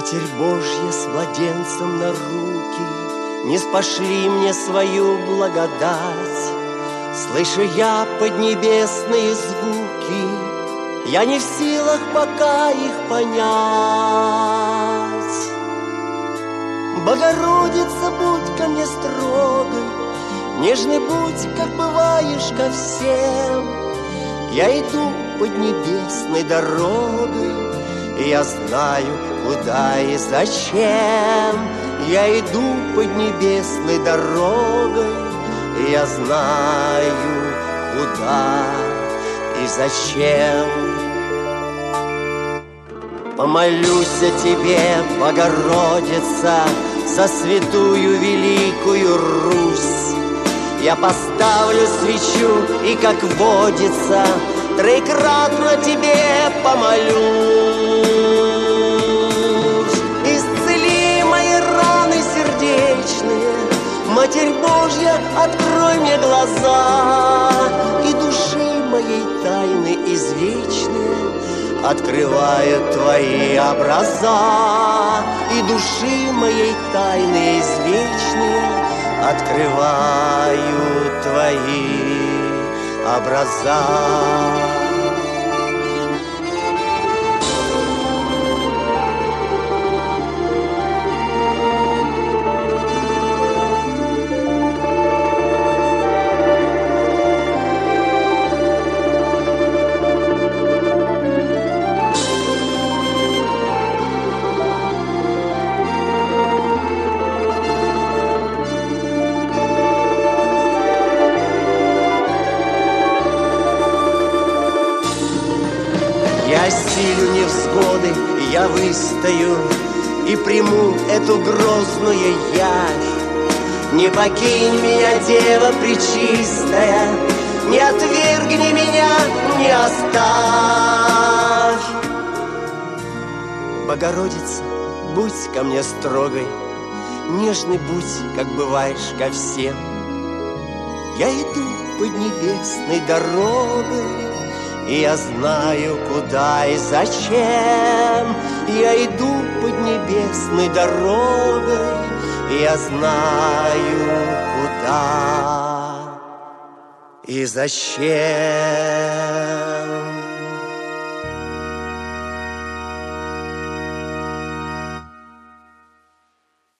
Матерь Божья с младенцем на руки не спошли мне свою благодать. Слышу я поднебесные звуки, я не в силах пока их понять. Богородица, будь ко мне строгой, нежный будь, как бываешь ко всем. Я иду поднебесной дорогой, и я знаю, куда и зачем. Я иду поднебесной дорогой, и я знаю, куда и зачем. Помолюсь о тебе, Богородица, за святую великую Русь. Я поставлю свечу и, как водится, троекратно тебе помолюсь. Исцели мои раны сердечные, Матерь Божья, открой мне глаза, и души моей тайны извечные открывают твои образа, и души моей тайны извечные открывают твои образа. Я осилю невзгоды, я выстою и приму эту грозную явь. Не покинь меня, Дева Пречистая, не отвергни меня, не оставь. Богородица, будь ко мне строгой, нежный будь, как бываешь ко всем. Я иду поднебесной дорогой, и я знаю, куда и зачем. Я иду поднебесной дорогой, и я знаю, куда и зачем.